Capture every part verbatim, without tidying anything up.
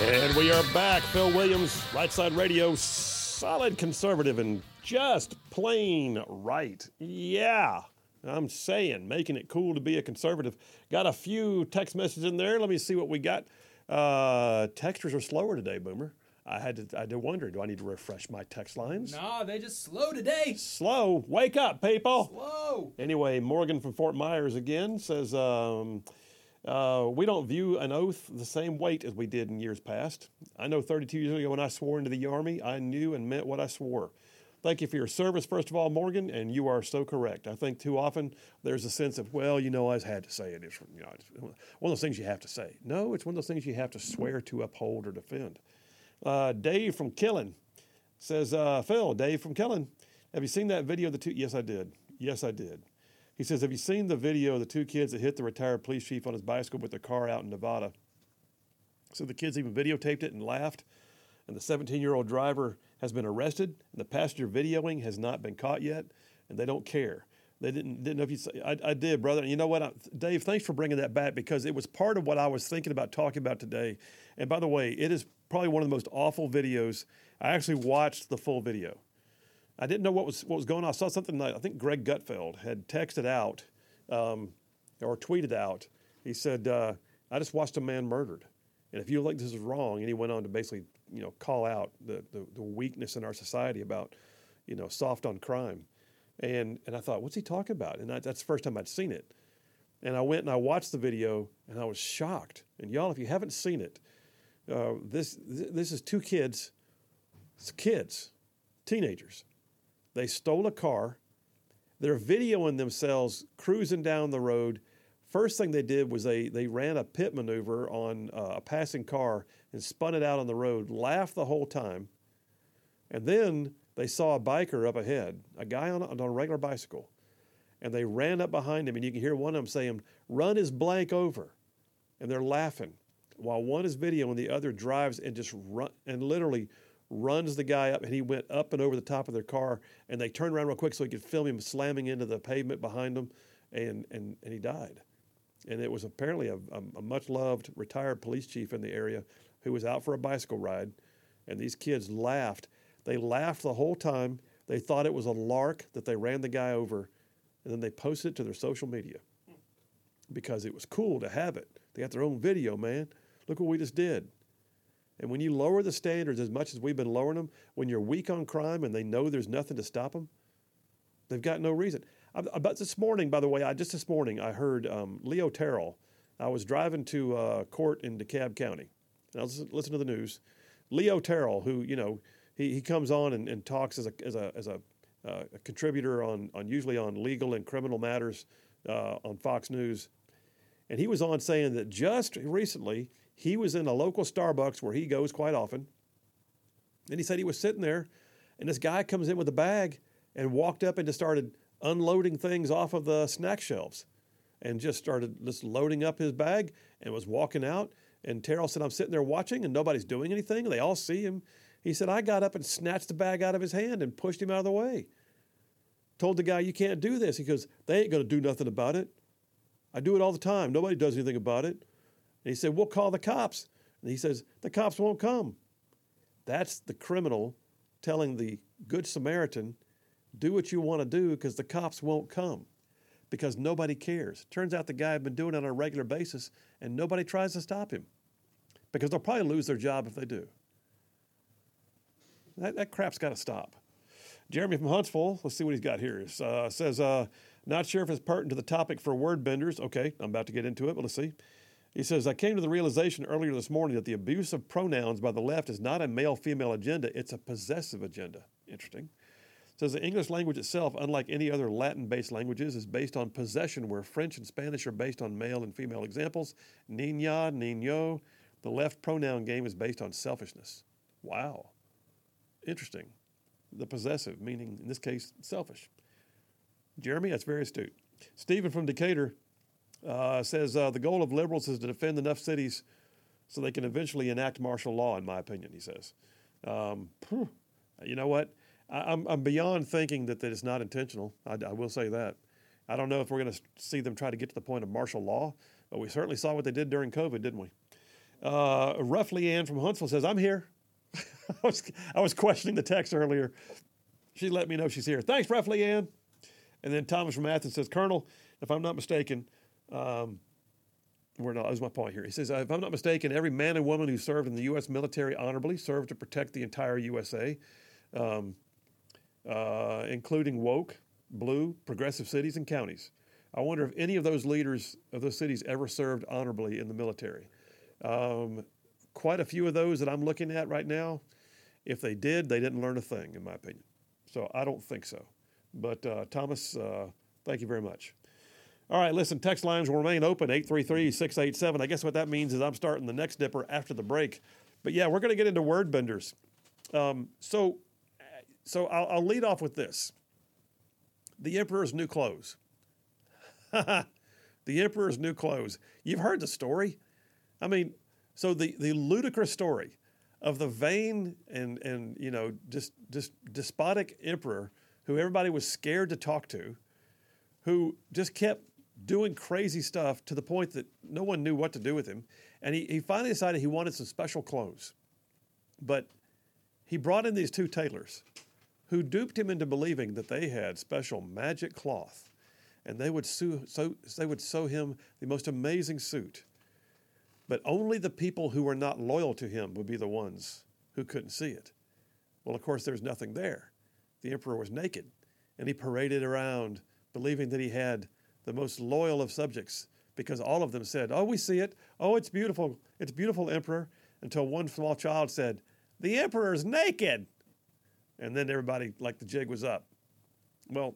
And we are back. Phil Williams, Right Side Radio, solid conservative and just plain right. Yeah, I'm saying, making it cool to be a conservative. Got a few text messages in there. Let me see what we got. Uh, texters are slower today, Boomer. I had to I had to wonder, do I need to refresh my text lines? Nah, they just slow today. Slow. Wake up, people. Slow. Anyway, Morgan from Fort Myers again says, um, uh, we don't view an oath the same weight as we did in years past. I know thirty-two years ago when I swore into the Army, I knew and meant what I swore. Thank you for your service, first of all, Morgan, and you are so correct. I think too often there's a sense of, well, you know, I just had to say it. It's, you know, it's one of those things you have to say. No, it's one of those things you have to swear to uphold or defend. Uh, Dave from Killen says, uh, Phil, Dave from Killen, have you seen that video of the two? Yes, I did. Yes, I did. He says, have you seen the video of the two kids that hit the retired police chief on his bicycle with their car out in Nevada? So the kids even videotaped it and laughed. And the seventeen-year-old driver has been arrested, and the passenger videoing has not been caught yet, and they don't care. They didn't didn't know if you say, I, I did, brother. And you know what, I, Dave, thanks for bringing that back, because it was part of what I was thinking about talking about today. And by the way, it is probably one of the most awful videos. I actually watched the full video. I didn't know what was what was going on. I saw something that I think Greg Gutfeld had texted out um, or tweeted out. He said, uh, I just watched a man murdered. And if you think this is wrong, and he went on to basically, you know, call out the, the, the weakness in our society about, you know, soft on crime. And and I thought, what's he talking about? And I, that's the first time I'd seen it. And I went and I watched the video, and I was shocked. And y'all, if you haven't seen it, uh, this this is two kids, it's kids, teenagers. They stole a car. They're videoing themselves cruising down the road. First thing they did was they they ran a pit maneuver on uh, a passing car and spun it out on the road, laughed the whole time. And then they saw a biker up ahead, a guy on a, on a regular bicycle. And they ran up behind him, and you can hear one of them saying, run his blank over. And they're laughing while one is videoing, the other drives and just run and literally runs the guy up, and he went up and over the top of their car, and they turned around real quick so he could film him slamming into the pavement behind him, and and, and he died. And it was apparently a, a, a much-loved retired police chief in the area who was out for a bicycle ride, and these kids laughed. They laughed the whole time. They thought it was a lark that they ran the guy over, and then they posted it to their social media because it was cool to have it. They got their own video, man. Look what we just did. And when you lower the standards as much as we've been lowering them, when you're weak on crime and they know there's nothing to stop them, they've got no reason. About this morning, by the way, I just this morning I heard um, Leo Terrell. I was driving to uh, court in DeKalb County, and I was listening to the news. Leo Terrell, who you know, he, he comes on and, and talks as a as a as a, uh, a contributor on on usually on legal and criminal matters uh, on Fox News, and he was on saying that just recently he was in a local Starbucks where he goes quite often, and he said he was sitting there, and this guy comes in with a bag and walked up and just started unloading things off of the snack shelves, and just started just loading up his bag and was walking out. And Terrell said, I'm sitting there watching and nobody's doing anything. They all see him. He said, I got up and snatched the bag out of his hand and pushed him out of the way. Told the guy, you can't do this. He goes, they ain't going to do nothing about it. I do it all the time. Nobody does anything about it. And he said, we'll call the cops. And he says, the cops won't come. That's the criminal telling the Good Samaritan, do what you want to do because the cops won't come because nobody cares. Turns out the guy had been doing it on a regular basis, and nobody tries to stop him because they'll probably lose their job if they do. That, that crap's got to stop. Jeremy from Huntsville, let's see what he's got here. Uh, says, uh, not sure if it's pertinent to the topic for word benders. Okay, I'm about to get into it, but let's see. He says, I came to the realization earlier this morning that the abuse of pronouns by the left is not a male-female agenda, it's a possessive agenda. Interesting. Says the English language itself, unlike any other Latin-based languages, is based on possession, where French and Spanish are based on male and female examples. Niña, niño. The left pronoun game is based on selfishness. Wow. Interesting. The possessive, meaning, in this case, selfish. Jeremy, that's very astute. Stephen from Decatur uh, says, uh, the goal of liberals is to defend enough cities so they can eventually enact martial law, in my opinion, he says. Um, you know what? I'm, I'm beyond thinking that, that it's not intentional. I, I will say that. I don't know if we're going to see them try to get to the point of martial law, but we certainly saw what they did during COVID, didn't we? Uh, Roughly Ann from Huntsville says, I'm here. I, was, I was questioning the text earlier. She let me know she's here. Thanks, Roughly Ann. And then Thomas from Athens says, Colonel, if I'm not mistaken, um, where not, that was my point here. He says, if I'm not mistaken, every man and woman who served in the U S military honorably served to protect the entire U S A, um, uh, including woke, blue, progressive cities and counties. I wonder if any of those leaders of those cities ever served honorably in the military. Um, quite a few of those that I'm looking at right now, if they did, they didn't learn a thing, in my opinion. So I don't think so. But uh, Thomas, uh, thank you very much. All right, listen, text lines will remain open, eight three three, six eight seven. I guess what that means is I'm starting the next dipper after the break. But yeah, we're going to get into word benders. Um, so so I'll, I'll lead off with this. The Emperor's new clothes. The Emperor's new clothes. You've heard the story. I mean, so the, the ludicrous story of the vain and, and you know, just, just despotic emperor who everybody was scared to talk to, who just kept doing crazy stuff to the point that no one knew what to do with him. And he, he finally decided he wanted some special clothes. But he brought in these two tailors who duped him into believing that they had special magic cloth and they would sew, sew, they would sew him the most amazing suit. But only the people who were not loyal to him would be the ones who couldn't see it. Well, of course, there's nothing there. The emperor was naked, and he paraded around believing that he had the most loyal of subjects because all of them said, oh, we see it. Oh, it's beautiful. It's beautiful, Emperor. Until one small child said, the emperor's naked. And then everybody, like the jig was up. Well,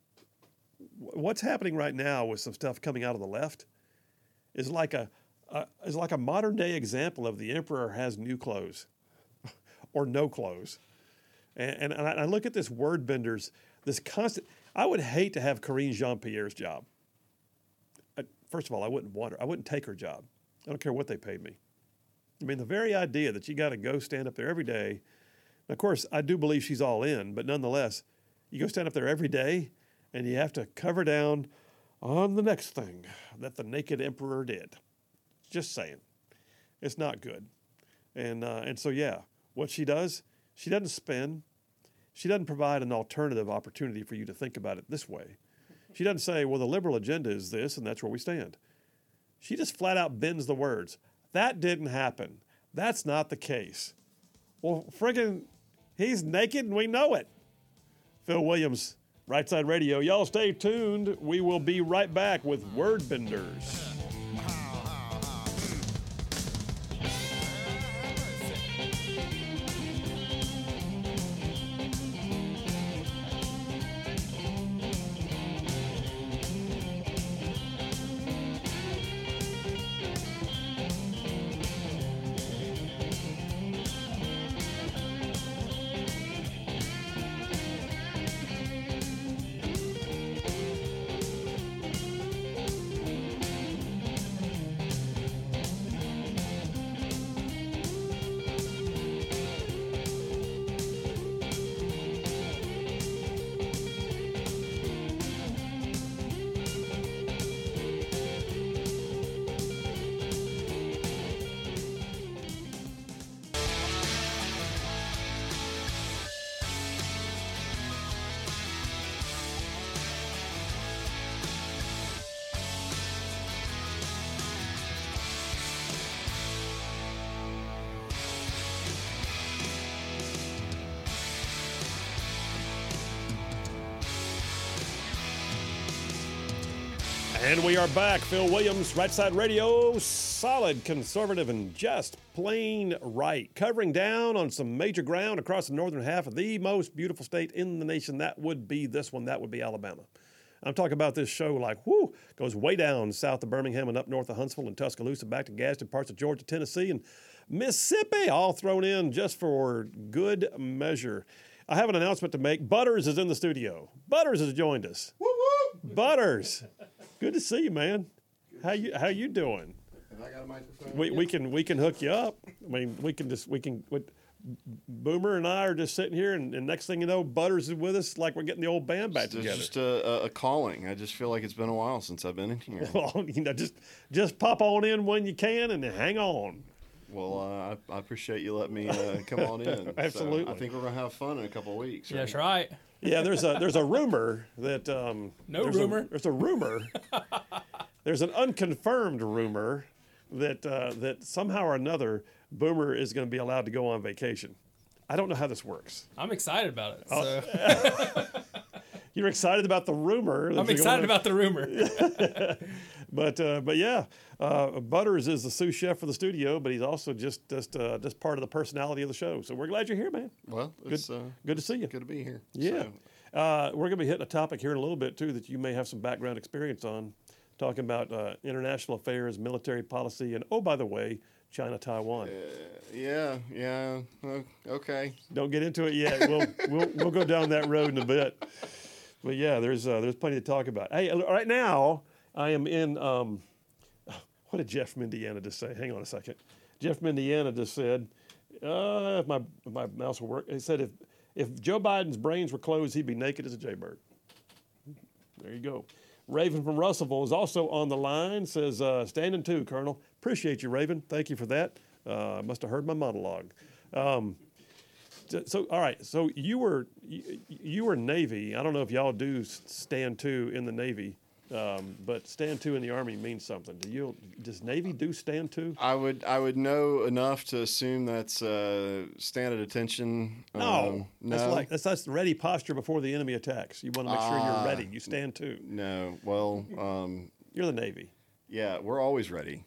what's happening right now with some stuff coming out of the left is like a, a is like a modern day example of the emperor has new clothes or no clothes. And, and I look at this word benders, this constant. I would hate to have Karine Jean-Pierre's job. First of all, I wouldn't want her. I wouldn't take her job. I don't care what they paid me. I mean, the very idea that you got to go stand up there every day. And of course, I do believe she's all in, but nonetheless, you go stand up there every day and you have to cover down on the next thing that the naked emperor did. Just saying. It's not good. And uh, and so, yeah, what she does, she doesn't spin. She doesn't provide an alternative opportunity for you to think about it this way. She doesn't say, well, the liberal agenda is this, and that's where we stand. She just flat out bends the words. That didn't happen. That's not the case. Well, friggin', he's naked, and we know it. Phil Williams, Right Side Radio. Y'all stay tuned. We will be right back with Word Benders. And we are back. Phil Williams, Right Side Radio, solid, conservative, and just plain right. Covering down on some major ground across the northern half of the most beautiful state in the nation. That would be this one. That would be Alabama. I'm talking about this show like, whoo, goes way down south of Birmingham and up north of Huntsville and Tuscaloosa, back to Gadsden, parts of Georgia, Tennessee, and Mississippi, all thrown in just for good measure. I have an announcement to make. Butters is in the studio. Butters has joined us. Woo woo! Butters. Good to see you, man. How you how you doing? Have I got a microphone? We we can we can hook you up. I mean, we can just we can. What, Boomer and I are just sitting here, and, and next thing you know, Butters is with us, like we're getting the old band back It's together. just a, a calling. I just feel like it's been a while since I've been in here. Well, you know, just just pop on in when you can, and hang on. Well, uh, I, I appreciate you letting me uh, come on in. Absolutely. So I think we're gonna have fun in a couple of weeks. Yeah, Right? that's right. Yeah, there's a there's a rumor that um, No there's rumor. A, there's a rumor. There's an unconfirmed rumor that uh, that somehow or another Boomer is going to be allowed to go on vacation. I don't know how this works. I'm excited about it. Oh. So You're excited about the rumor. that I'm you're excited gonna- about the rumor. But uh, but yeah, uh, Butters is the sous chef for the studio, but he's also just just uh, just part of the personality of the show. So we're glad you're here, man. Well, it's uh, Good to see you. good to be here. Yeah. So, Uh, we're going to be hitting a topic here in a little bit, too, that you may have some background experience on, talking about uh, international affairs, military policy, and, oh, by the way, China, Taiwan. yeah, yeah. o- Okay. Don't get into it yet. We'll, we'll, we'll go down that road in a bit. But, yeah, there's, uh, there's plenty to talk about. Hey, right now, I am in, um, what did Jeff from Indiana just say? Hang on a second. Jeff from Indiana just said, uh, if my, if my mouse will work, he said, if, if Joe Biden's brains were closed, he'd be naked as a jaybird. There you go. Raven from Russellville is also on the line, says, uh, standing to, Colonel. Appreciate you, Raven. Thank you for that. Uh, I must have heard my monologue. Um, so, so, all right, so you were you, you were Navy. I don't know if y'all do stand to in the Navy, um, but stand to in the Army means something. Do you? Does Navy do stand to? I would I would know enough to assume that's uh, stand at attention. No, Um, that's no, like that's that's the ready posture before the enemy attacks. You want to make sure you're Ah. ready. You stand to. no. Well, um, You're the Navy. yeah, we're always ready.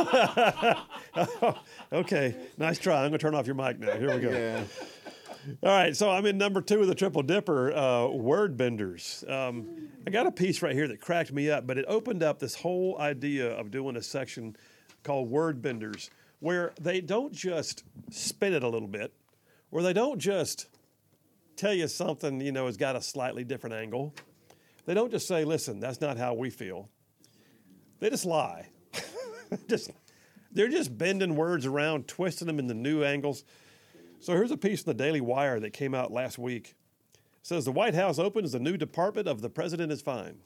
Okay, nice try. I'm gonna turn off your mic now. Here we go. Yeah. All right, so I'm in number two of the Triple Dipper, uh, word benders. Um, I got a piece right here that cracked me up, but it opened up this whole idea of doing a section called word benders, where they don't just spin it a little bit, or they don't just tell you something, you know, has got a slightly different angle. They don't just say, listen, that's not how we feel. They just lie. just, they're just bending words around, twisting them into new angles. So here's a piece in the Daily Wire that came out last week. It says the White House opens the new department of the president is fine.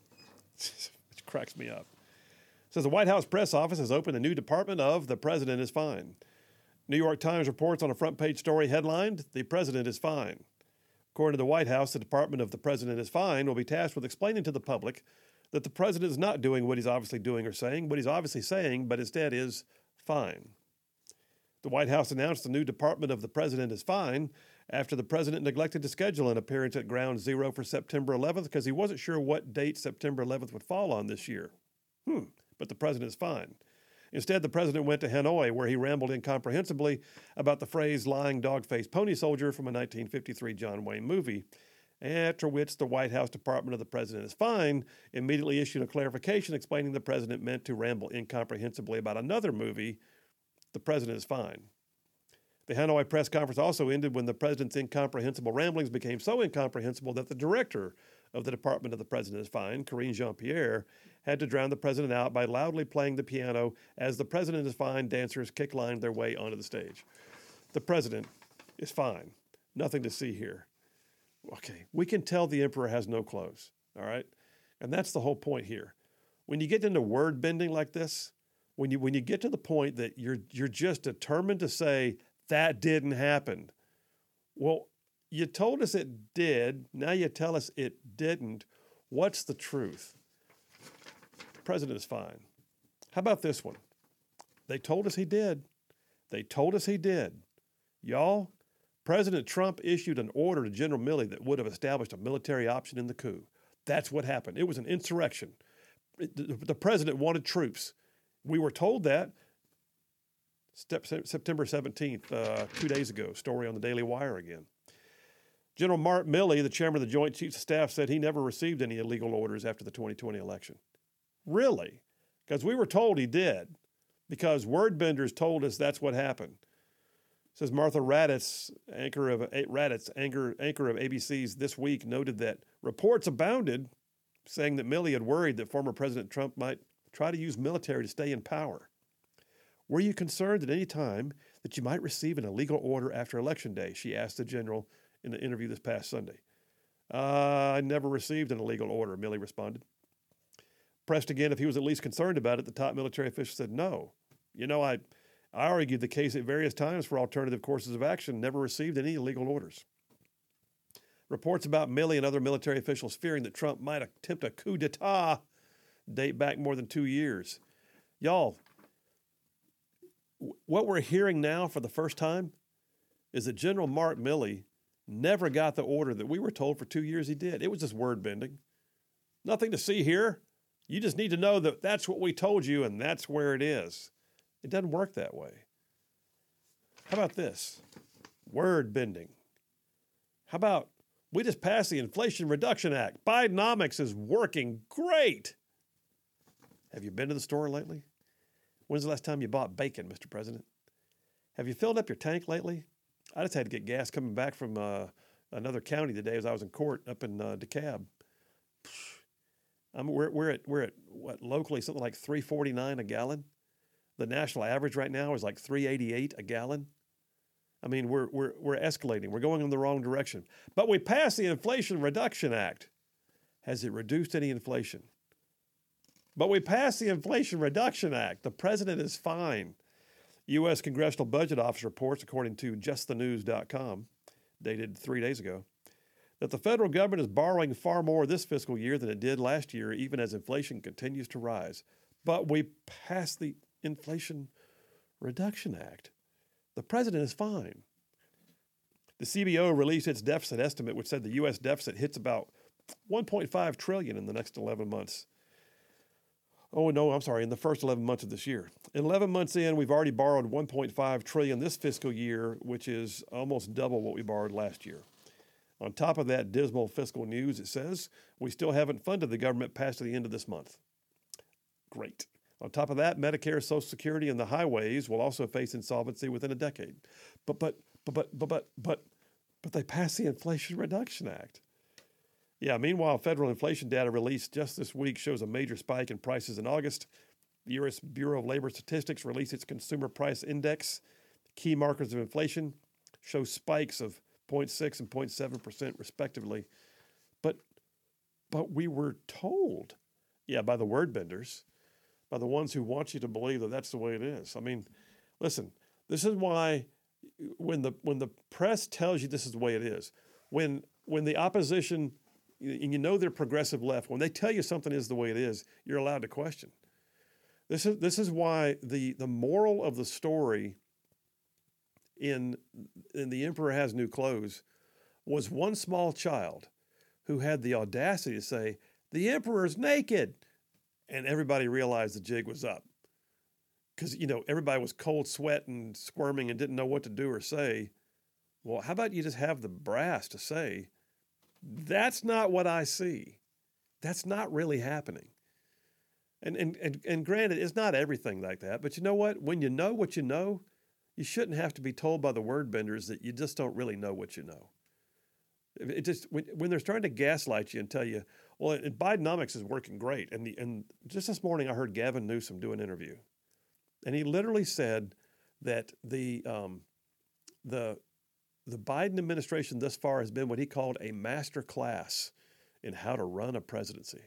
Which cracks me up. It says the White House press office has opened a new department of the president is fine. New York Times reports on a front page story headlined, the president is fine. According to the White House, the department of the president is fine will be tasked with explaining to the public that the president is not doing what he's obviously doing or saying, what he's obviously saying, but instead is fine. The White House announced the new department of the president is fine after the president neglected to schedule an appearance at Ground Zero for September eleventh because he wasn't sure what date September eleventh would fall on this year. Hmm, but the president is fine. Instead, the president went to Hanoi, where he rambled incomprehensibly about the phrase lying dog-faced pony soldier from a nineteen fifty-three John Wayne movie, after which the White House Department of the President is fine immediately issued a clarification explaining the president meant to ramble incomprehensibly about another movie, The President is Fine. The Hanoi press conference also ended when the president's incomprehensible ramblings became so incomprehensible that the director of the Department of the President is Fine, Karine Jean-Pierre, had to drown the president out by loudly playing the piano as the president is fine dancers kick-lined their way onto the stage. The president is fine. Nothing to see here. Okay, we can tell the emperor has no clothes, all right? And that's the whole point here. When you get into word bending like this, when you when you get to the point that you're you're just determined to say that didn't happen. Well, you told us it did. Now you tell us it didn't. What's the truth? The president is fine. How about this one? They told us he did. They told us he did. Y'all, President Trump issued an order to General Milley that would have established a military option in the coup. That's what happened. It was an insurrection. The, the president wanted troops. We were told that September seventeenth, uh, two days ago, story on the Daily Wire again. General Mark Milley, the chairman of the Joint Chiefs of Staff, said he never received any illegal orders after the twenty twenty election. Really? Because we were told he did, because word benders told us that's what happened. Says Martha Raddatz, anchor of Raddatz, anchor, anchor of A B C's This Week, noted that reports abounded saying that Milley had worried that former President Trump might try to use military to stay in power. Were you concerned at any time that you might receive an illegal order after Election Day? She asked the general in the interview this past Sunday. Uh, I never received an illegal order, Milley responded. Pressed again if he was at least concerned about it, the top military official said, no. You know, I, I argued the case at various times for alternative courses of action, never received any legal orders. Reports about Milley and other military officials fearing that Trump might attempt a coup d'etat date back more than two years. Y'all, what we're hearing now for the first time is that General Mark Milley never got the order that we were told for two years he did. It was just word bending. Nothing to see here. You just need to know that that's what we told you and that's where it is. It doesn't work that way. How about this? Word bending. How about we just passed the Inflation Reduction Act? Bidenomics is working great. Have you been to the store lately? When's the last time you bought bacon, Mister President? Have you filled up your tank lately? I just had to get gas coming back from uh, another county today as I was in court up in uh, DeKalb. I'm, we're, we're at, we're at what, locally, something like three forty-nine a gallon. The national average right now is like three eighty-eight a gallon. I mean, we're, we're, we're escalating. We're going in the wrong direction. But we passed the Inflation Reduction Act. Has it reduced any inflation? But we passed the Inflation Reduction Act. The president is fine. U S Congressional Budget Office reports, according to just the news dot com, dated three days ago, that the federal government is borrowing far more this fiscal year than it did last year, even as inflation continues to rise. But we passed the Inflation Reduction Act. The president is fine. The C B O released its deficit estimate, which said the U S deficit hits about one point five trillion dollars in the next eleven months. Oh, no, I'm sorry, in the first eleven months of this year. eleven months in, we've already borrowed one point five trillion dollars this fiscal year, which is almost double what we borrowed last year. On top of that dismal fiscal news, it says, we still haven't funded the government past the end of this month. Great. On top of that, Medicare, Social Security, and the highways will also face insolvency within a decade. But, but, but, but, but, but, but, but they passed the Inflation Reduction Act. Yeah, meanwhile, federal inflation data released just this week shows a major spike in prices in August. The U S Bureau of Labor Statistics released its Consumer Price Index. Key markers of inflation show spikes of zero point six and zero point seven percent respectively. But, but we were told, yeah, by the word benders, by the ones who want you to believe that that's the way it is. I mean, listen, this is why when the when the press tells you this is the way it is, when when the opposition, and you know they're progressive left, when they tell you something is the way it is, you're allowed to question. This is this is why the the moral of the story in in The Emperor Has New Clothes was one small child who had the audacity to say, "The emperor's naked," and everybody realized the jig was up. Because, you know, everybody was cold sweat and squirming and didn't know what to do or say. Well, how about you just have the brass to say, that's not what I see. That's not really happening. And, and, and, and granted, it's not everything like that. But you know what? When you know what you know, you shouldn't have to be told by the word benders that you just don't really know what you know. It just when, when they're trying to gaslight you and tell you, well, it, Bidenomics is working great. And, the, and just this morning, I heard Gavin Newsom do an interview. And he literally said that the um, the the Biden administration thus far has been what he called a master class in how to run a presidency.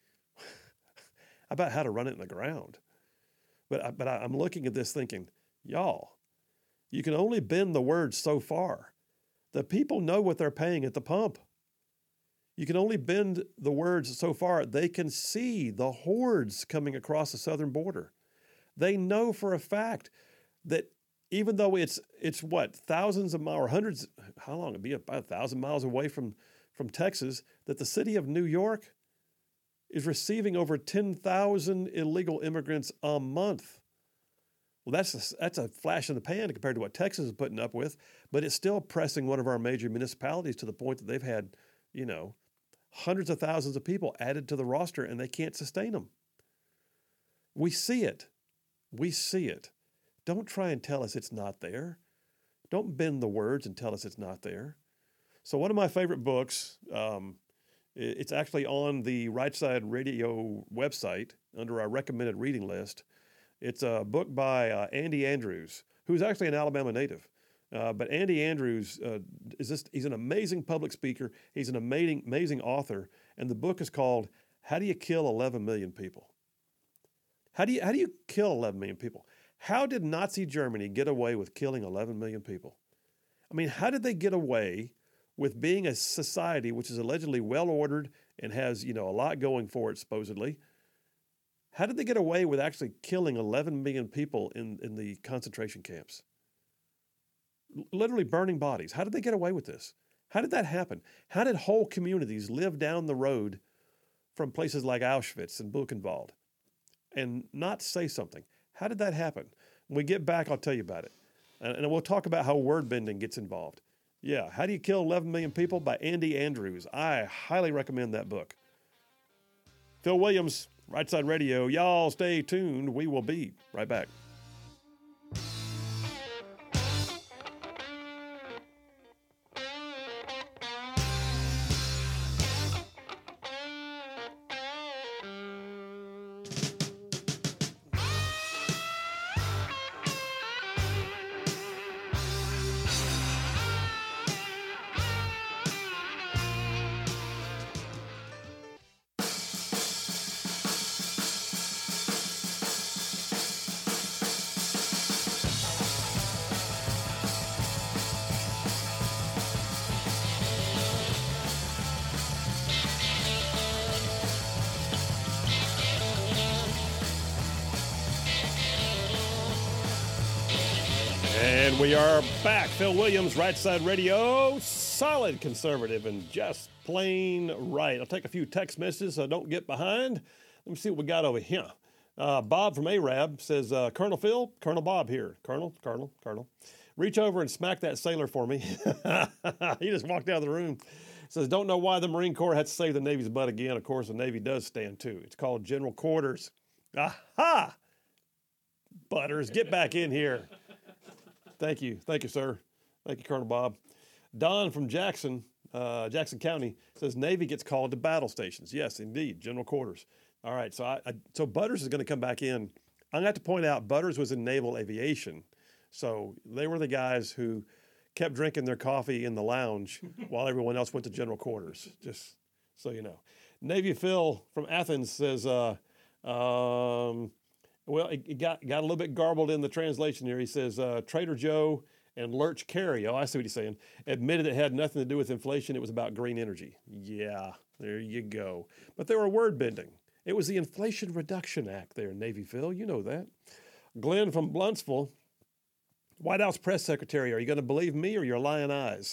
About how to run it in the ground. But I, but I, I'm looking at this thinking, y'all, you can only bend the words so far. The people know what they're paying at the pump. You can only bend the words so far. They can see the hordes coming across the southern border. They know for a fact that even though it's it's what thousands of miles or hundreds, how long it'd be about a thousand miles away from from Texas, that the city of New York is receiving over ten thousand illegal immigrants a month. Well, that's a, that's a flash in the pan compared to what Texas is putting up with, but it's still pressing one of our major municipalities to the point that they've had, you know, hundreds of thousands of people added to the roster and they can't sustain them. We see it. We see it. Don't try and tell us it's not there. Don't bend the words and tell us it's not there. So one of my favorite books, um, it's actually on the Right Side Radio website under our recommended reading list. It's a book by uh, Andy Andrews, who's actually an Alabama native. Uh, but Andy Andrews uh, is just, he's an amazing public speaker. He's an amazing, amazing author. And the book is called How Do You Kill eleven million People? How do you how do you kill eleven million people? How did Nazi Germany get away with killing eleven million people? I mean, how did they get away with being a society which is allegedly well-ordered and has, you know, a lot going for it, supposedly? How did they get away with actually killing eleven million people in, in the concentration camps? L- literally burning bodies. How did they get away with this? How did that happen? How did whole communities live down the road from places like Auschwitz and Buchenwald and not say something? How did that happen? When we get back, I'll tell you about it. And, and we'll talk about how word bending gets involved. Yeah, How Do You Kill eleven million People by Andy Andrews. I highly recommend that book. Phil Williams, Right Side Radio. Y'all stay tuned. We will be right back. And we are back. Phil Williams, Right Side Radio, solid conservative and just plain right. I'll take a few text messages so I don't get behind. Let me see what we got over here. Uh, Bob from Arab says, uh, Colonel Phil, Colonel Bob here. Colonel, Colonel, Colonel. Reach over and smack that sailor for me. He just walked out of the room. Says, don't know why the Marine Corps had to save the Navy's butt again. Of course, the Navy does stand too. It's called General Quarters. Aha! Butters, get back in here. Thank you. Thank you, sir. Thank you, Colonel Bob. Don from Jackson, uh, Jackson County says Navy gets called to battle stations. Yes, indeed, general quarters. All right, so I, I so Butters is going to come back in. I'm going to have to point out Butters was in naval aviation. So they were the guys who kept drinking their coffee in the lounge while everyone else went to general quarters, just so you know. Navy Phil from Athens says, uh, um, well, it, it got, got a little bit garbled in the translation here. He says, uh, Trader Joe and Lurch Carey, oh, I see what he's saying, admitted it had nothing to do with inflation. It was about green energy. Yeah, there you go. But they were word bending. It was the Inflation Reduction Act there, Navy Phil. You know that. Glenn from Bluntsville, White House press secretary, are you going to believe me or your lying eyes?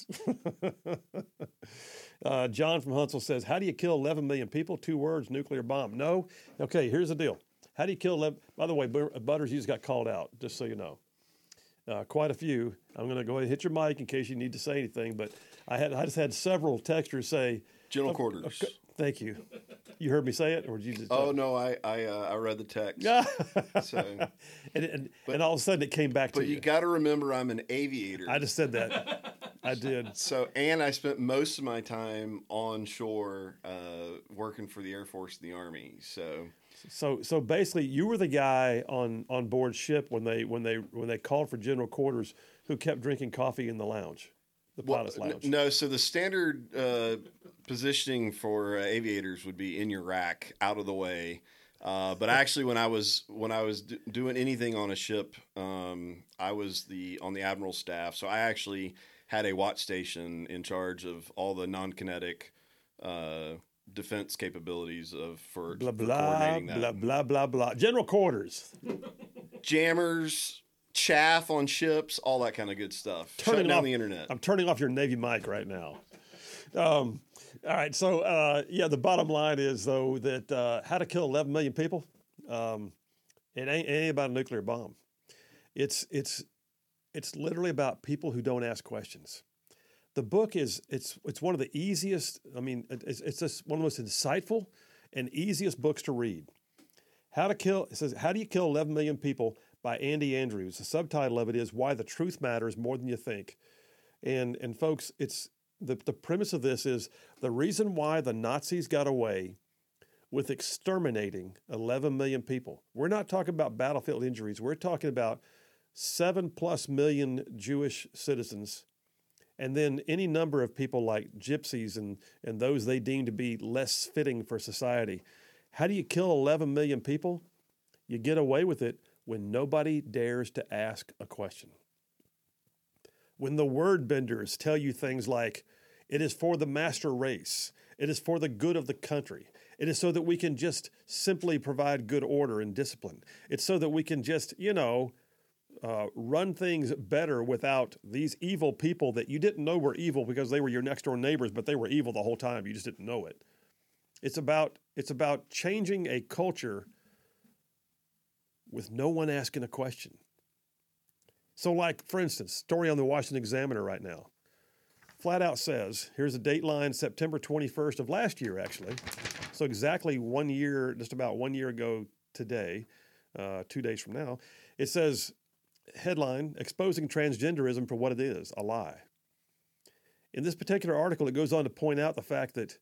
uh, John from Huntsville says, how do you kill eleven million people? Two words, nuclear bomb. No? Okay, here's the deal. How do you kill eleven? By the way, Butters, you just got called out, just so you know. Uh, quite a few. I'm going to go ahead and hit your mic in case you need to say anything, but I had I just had several texters say, General oh, quarters. Okay, thank you. You heard me say it, or did you just? Oh no, I I, uh, I read the text. so, and, and, but, and all of a sudden it came back to but you. But you got to remember, I'm an aviator. I just said that. I did. So, and I spent most of my time on shore, uh, working for the Air Force and the Army. So. So, so basically, you were the guy on, on board ship when they when they when they called for general quarters, who kept drinking coffee in the lounge, the pilot's well, lounge. N- no, so the standard uh, positioning for uh, aviators would be in your rack, out of the way. Uh, but actually, when I was when I was d- doing anything on a ship, um, I was the on the admiral's staff. So I actually had a watch station in charge of all the non-kinetic. Uh, defense capabilities of for, blah for blah coordinating that. blah blah blah blah general quarters, jammers, chaff on ships, all that kind of good stuff. Turning Shutting down off the internet. I'm turning off your Navy mic right now. Um, all right, so uh, yeah, the bottom line is though that uh, how to kill eleven million people. Um, it ain't, it ain't about a nuclear bomb. It's it's it's literally about people who don't ask questions. The book is it's it's one of the easiest. I mean, it's it's just one of the most insightful and easiest books to read. How to kill it says How Do You Kill eleven million People by Andy Andrews. The subtitle of it is Why the Truth Matters More Than You Think. And and folks, it's the the premise of this is the reason why the Nazis got away with exterminating eleven million people. We're not talking about battlefield injuries. We're talking about seven plus million Jewish citizens. And then any number of people like gypsies and, and those they deem to be less fitting for society. How do you kill eleven million people? You get away with it when nobody dares to ask a question. When the word benders tell you things like, it is for the master race, it is for the good of the country, it is so that we can just simply provide good order and discipline, it's so that we can just, you know, uh, run things better without these evil people that you didn't know were evil because they were your next door neighbors, but they were evil the whole time. You just didn't know it. It's about, it's about changing a culture with no one asking a question. So like, for instance, story on the Washington Examiner right now. Flat out says, here's a dateline, September twenty-first of last year, actually. So exactly one year, just about one year ago today, uh, two days from now. It says, headline, exposing transgenderism for what it is, a lie. In this particular article, it goes on to point out the fact that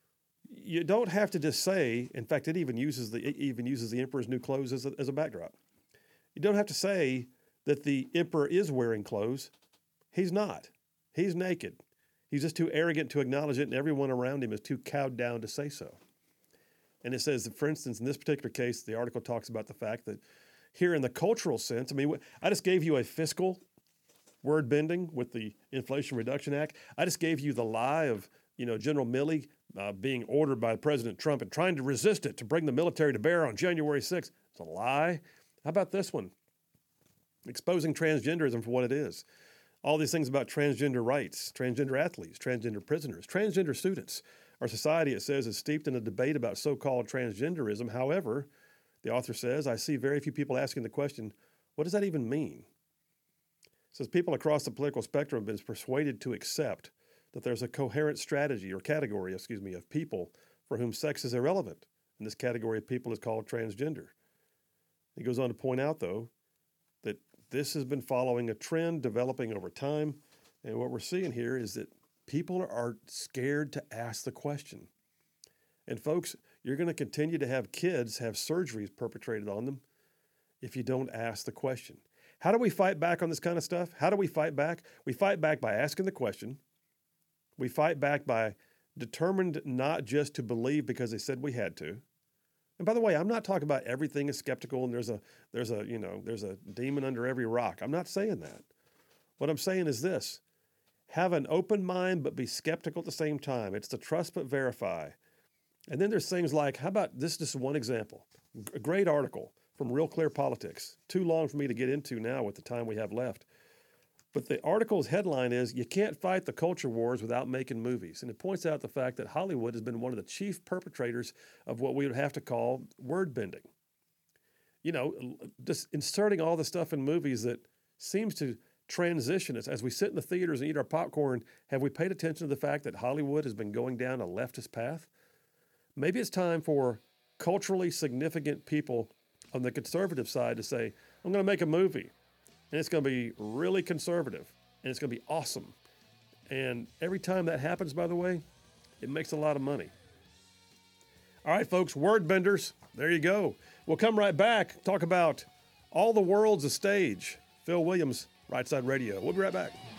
you don't have to just say, in fact, it even uses the, it even uses the emperor's new clothes as a, as a backdrop. You don't have to say that the emperor is wearing clothes. He's not. He's naked. He's just too arrogant to acknowledge it, and everyone around him is too cowed down to say so. And it says that, for instance, in this particular case, the article talks about the fact that here in the cultural sense, I mean, I just gave you a fiscal word bending with the Inflation Reduction Act. I just gave you the lie of, you know, General Milley uh, being ordered by President Trump and trying to resist it to bring the military to bear on January sixth. It's a lie. How about this one? Exposing transgenderism for what it is. All these things about transgender rights, transgender athletes, transgender prisoners, transgender students. Our society, it says, is steeped in a debate about so-called transgenderism. However, the author says, I see very few people asking the question, what does that even mean? It says people across the political spectrum have been persuaded to accept that there's a coherent strategy or category, excuse me, of people for whom sex is irrelevant. And this category of people is called transgender. He goes on to point out, though, that this has been following a trend developing over time. And what we're seeing here is that people are scared to ask the question. And folks, you're going to continue to have kids have surgeries perpetrated on them if you don't ask the question. How do we fight back on this kind of stuff? How do we fight back? We fight back by asking the question. We fight back by determined not just to believe because they said we had to. And by the way, I'm not talking about everything is skeptical and there's a there's a, you know, there's a demon under every rock. I'm not saying that. What I'm saying is this. Have an open mind but be skeptical at the same time. It's the trust but verify. And then there's things like, how about this, just one example, a great article from Real Clear Politics, too long for me to get into now with the time we have left. But the article's headline is, you can't fight the culture wars without making movies. And it points out the fact that Hollywood has been one of the chief perpetrators of what we would have to call word bending. You know, just inserting all the stuff in movies that seems to transition us. As we sit in the theaters and eat our popcorn, have we paid attention to the fact that Hollywood has been going down a leftist path? Maybe it's time for culturally significant people on the conservative side to say, I'm going to make a movie, and it's going to be really conservative, and it's going to be awesome. And every time that happens, by the way, it makes a lot of money. All right, folks, word benders, there you go. We'll come right back, talk about All the World's a Stage. Phil Williams, Right Side Radio. We'll be right back.